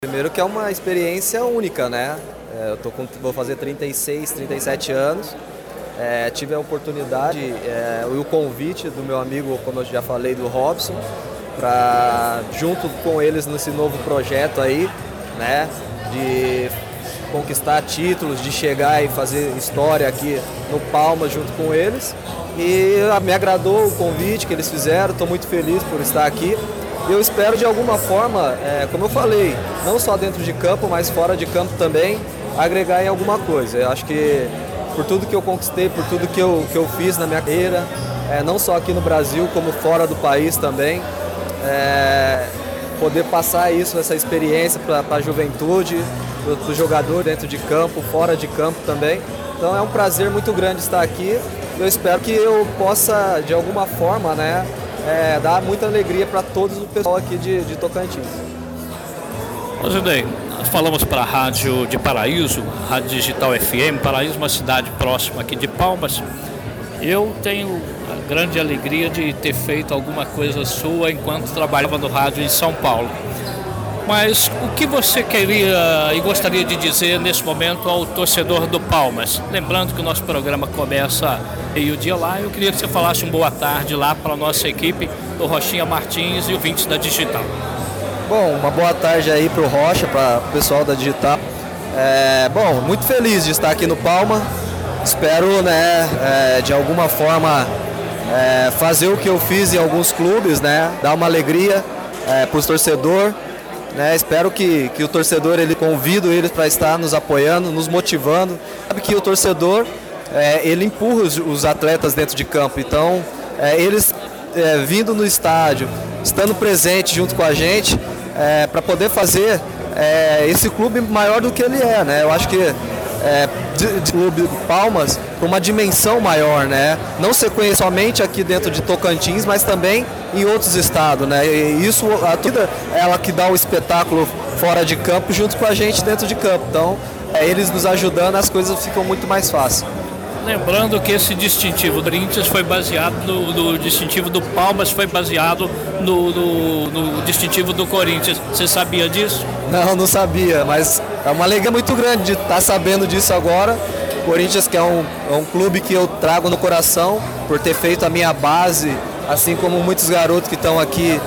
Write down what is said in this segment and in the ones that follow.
Primeiro que é uma experiência única, né? Vou fazer 36, 37 anos. Tive a oportunidade e o convite do meu amigo, como eu já falei, do Robson, para junto com eles nesse novo projeto aí, né? De conquistar títulos, de chegar e fazer história aqui no Palmas junto com eles. E me agradou o convite que eles fizeram, estou muito feliz por estar aqui. Eu espero de alguma forma, como eu falei, não só dentro de campo, mas fora de campo também, agregar em alguma coisa. Eu acho que por tudo que eu conquistei, por tudo que eu fiz na minha carreira, não só aqui no Brasil, como fora do país também, poder passar isso, essa experiência para a juventude, para o jogador dentro de campo, fora de campo também. Então é um prazer muito grande estar aqui. Eu espero que eu possa, de alguma forma, né, dar muita alegria para todos o pessoal aqui de Tocantins. Zidane, nós falamos para a rádio de Paraíso, Rádio Digital FM. Paraíso é uma cidade próxima aqui de Palmas. Eu tenho a grande alegria de ter feito alguma coisa sua enquanto trabalhava no rádio em São Paulo. Mas o que você queria e gostaria de dizer nesse momento ao torcedor do Palmas? Lembrando que o nosso programa começa meio-dia lá, eu queria que você falasse boa tarde lá para a nossa equipe, do Rochinha Martins e ouvintes da Digital. Bom, uma boa tarde aí para o Rocha, para o pessoal da Digital. Bom, muito feliz de estar aqui no Palma. Espero, né, de alguma forma fazer o que eu fiz em alguns clubes, né, dar uma alegria para os torcedores. Espero que o torcedor, convido eles para estar nos apoiando, nos motivando. Sabe que o torcedor, ele empurra os atletas dentro de campo. Então, eles vindo no estádio, estando presente junto com a gente, para poder fazer esse clube maior do que ele é, né? Eu acho que de Clube Palmas com uma dimensão maior, né? Não se conhece somente aqui dentro de Tocantins, mas também em outros estados, né? E isso, a torcida, ela que dá o espetáculo fora de campo junto com a gente dentro de campo. Então, eles nos ajudando, as coisas ficam muito mais fáceis. Lembrando que esse distintivo do Corinthians foi baseado no distintivo do Palmas, foi baseado no distintivo do Corinthians. Você sabia disso? Não sabia, mas é uma alegria muito grande de estar sabendo disso agora. Corinthians, que é um clube que eu trago no coração, por ter feito a minha base, assim como muitos garotos que estão aqui.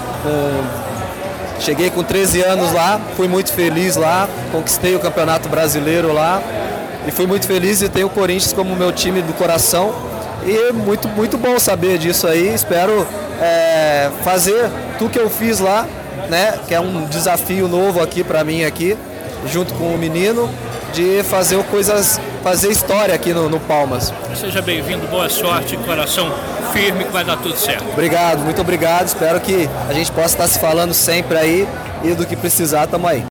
Cheguei com 13 anos lá, fui muito feliz lá, conquistei o Campeonato Brasileiro lá. E fui muito feliz de ter o Corinthians como meu time do coração. E muito, muito bom saber disso aí. Espero fazer tudo que eu fiz lá, né? Que é um desafio novo aqui para mim aqui, junto com o menino, de fazer história aqui no Palmas. Seja bem-vindo, boa sorte, coração firme que vai dar tudo certo. Obrigado, muito obrigado. Espero que a gente possa estar se falando sempre aí e do que precisar, tamo aí.